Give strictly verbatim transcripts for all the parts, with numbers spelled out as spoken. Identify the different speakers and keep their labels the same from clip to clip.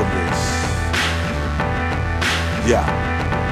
Speaker 1: devilish. Yeah.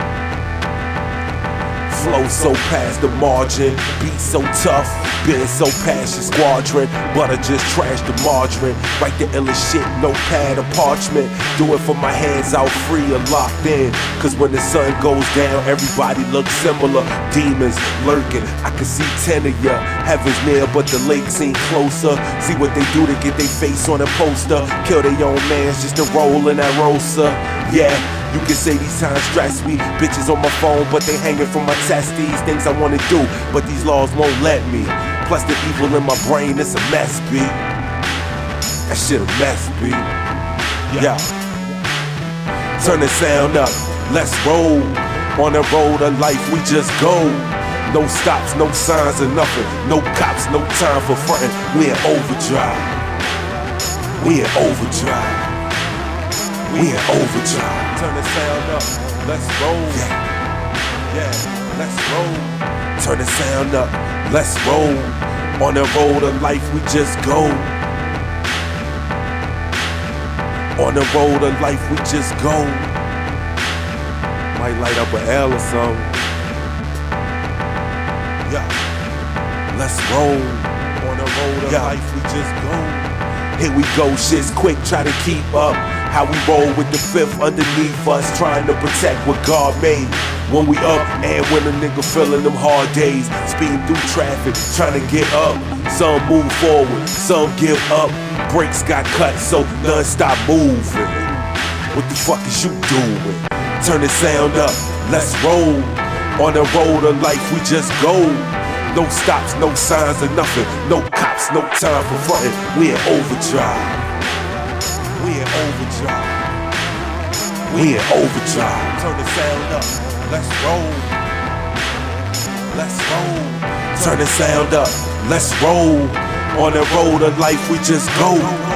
Speaker 1: Flow so past the margin, beat so tough, been so past your squadron. But I just trashed the margarine, write the illest shit, notepad or parchment. Do it for my hands out free or locked in. Cause when the sun goes down, everybody looks similar. Demons lurking, I can see ten of ya. Heaven's near, but the lake seem closer. See what they do to get their face on a poster. Kill their own mans just to roll in that rosa. Yeah. You can say these times stress me. Bitches on my phone, but they hanging from my testes. Things I wanna do, but these laws won't let me. Plus the evil in my brain, it's a mess, B. That shit a mess, B. Yeah. Turn the sound up, let's roll. On the road of life, we just go. No stops, no signs or nothing. No cops, no time for frontin'. We in overdrive. We in overdrive. We in overdrive. Turn the sound up, let's roll. Yeah, yeah, let's roll. Turn the sound up, let's roll. On the road of life we just go. On the road of life we just go. Might light up an L or something. Yeah, let's roll. On the road of yeah. life we just go. Here we go, shit's quick, try to keep up. How we roll with the fifth underneath us, trying to protect what God made. When we up and when a nigga feeling them hard days, speeding through traffic, trying to get up. Some move forward, some give up. Brakes got cut, so none stop moving. What the fuck is you doing? Turn the sound up, let's roll. On the road of life we just go. No stops, no signs or nothing. No cops, no time for frontin'. We in overdrive. We in overdrive. We in overdrive. Turn the sound up, let's roll. Let's roll. Turn the sound up, let's roll. On the road of life we just go.